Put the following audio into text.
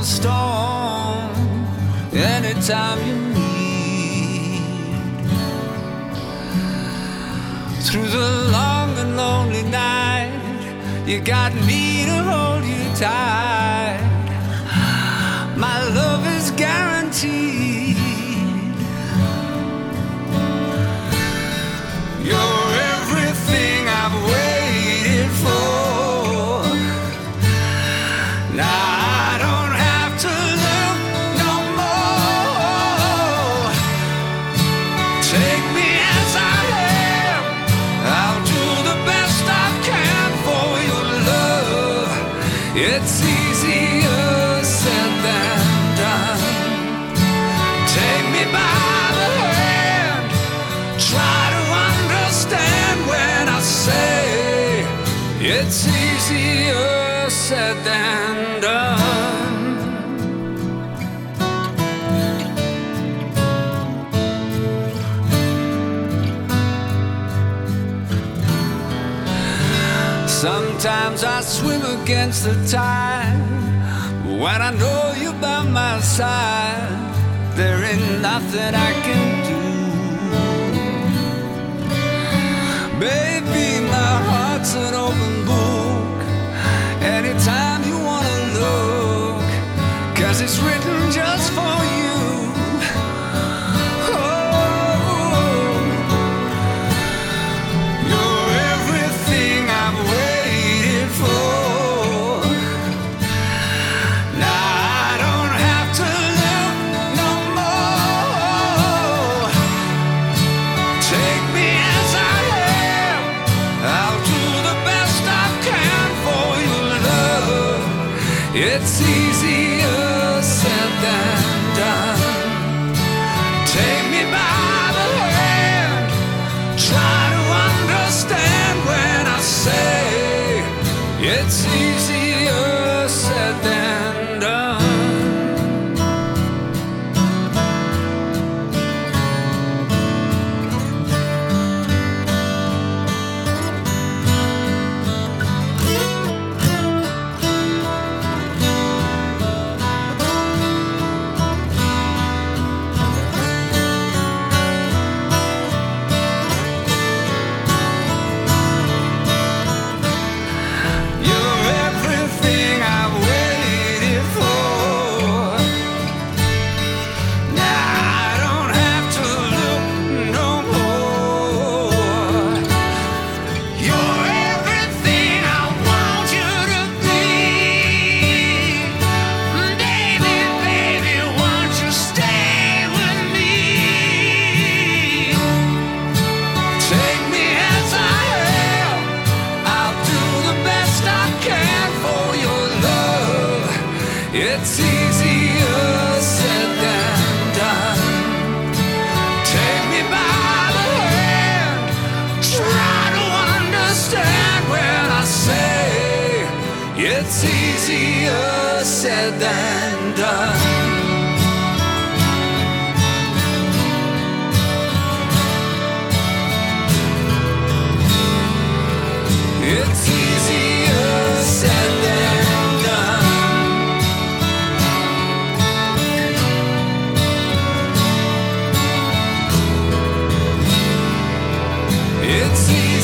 storm anytime you need. Through the long and lonely night, you got me to hold you tight. My love is guaranteed. You're everything I've waited for. Now I don't have to look no more. Take me as I am. I'll do the best I can for your love. It's easier said than done. Take me by the hand. Try to understand when I say it's easier said than done. Sometimes I swim against the tide. When I know you're by my side, there ain't nothing I can do. Baby, my heart's an open book. Anytime you wanna look, 'cause it's written just for you. Oh, you're everything I've waited for. Now I don't have to look no more. Take me as I am. I'll do the best I can for your love. It's easier said than done. Take me by the hand. Try to understand when I say it's easier said than done. You're everything I've waited for. Now I don't have to look no more. You're everything I want you to be. Baby, baby, won't you stay with me? Take me as I am. I'll do the best I can for your love. It's easier said than done. Take me by the hand. Try to understand when I say it's easier said than done. It's easier said than done. It's easier.